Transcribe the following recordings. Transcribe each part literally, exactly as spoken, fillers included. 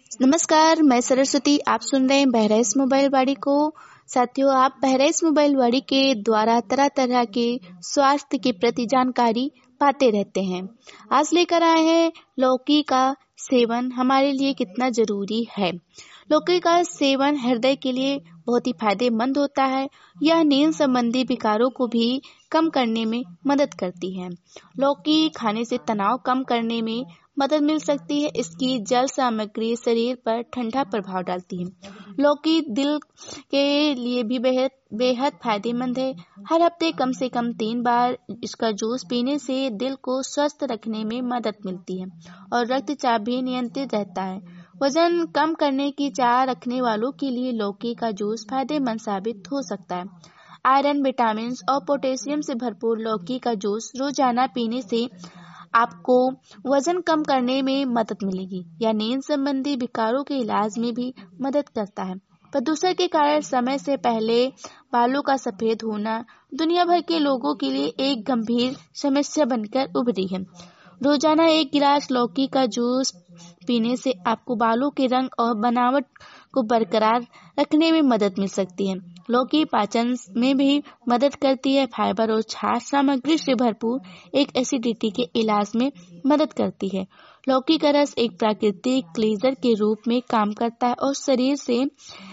नमस्कार, मैं सरस्वती। आप सुन रहे हैं बहराइच मोबाइल वाड़ी को। साथियों, आप बहराइच मोबाइल वाड़ी के द्वारा तरह तरह के स्वास्थ्य के प्रति जानकारी पाते रहते हैं। आज लेकर आए हैं लौकी का सेवन हमारे लिए कितना जरूरी है। लौकी का सेवन हृदय के लिए बहुत ही फायदेमंद होता है। यह नींद संबंधी विकारों को भी कम करने में मदद करती है। लौकी खाने से तनाव कम करने में मदद मिल सकती है। इसकी जल सामग्री शरीर पर ठंडा प्रभाव डालती है। लौकी दिल के लिए भी बेहद बेहद फायदेमंद है। हर हफ्ते कम से कम तीन बार इसका जूस पीने से दिल को स्वस्थ रखने में मदद मिलती है और रक्तचाप भी नियंत्रित रहता है। वजन कम करने की चाह रखने वालों के लिए लौकी का जूस फायदेमंद साबित हो सकता है। आयरन, विटामिन और पोटेशियम से भरपूर लौकी का जूस रोजाना पीने से आपको वजन कम करने में मदद मिलेगी। यह नींद संबंधी विकारों के इलाज में भी मदद करता है। प्रदूषण के कारण समय से पहले बालों का सफेद होना दुनिया भर के लोगों के लिए एक गंभीर समस्या बनकर उभरी है। रोजाना एक गिलास लौकी का जूस पीने से आपको बालों के रंग और बनावट को बरकरार रखने में मदद मिल सकती है। लौकी पाचन में भी मदद करती है। फाइबर और क्षार सामग्री से भरपूर एक एसिडिटी के इलाज में मदद करती है। लौकी का रस एक प्राकृतिक क्लींजर के रूप में काम करता है और शरीर से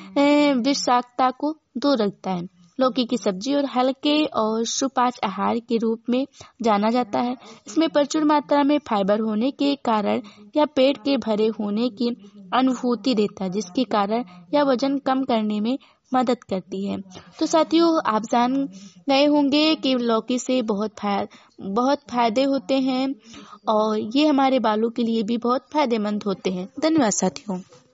विषाक्तता को दूर रखता है। लौकी की सब्जी और हल्के और सुपाच्य आहार के रूप में जाना जाता है। इसमें प्रचुर मात्रा में फाइबर होने के कारण यह पेट के भरे होने की अनुभूति देता है, जिसके कारण यह वजन कम करने में मदद करती है। तो साथियों, आप जान गए होंगे कि लौकी से बहुत फायदे बहुत फायदे होते हैं और ये हमारे बालों के लिए भी बहुत फायदेमंद होते हैं। धन्यवाद साथियों।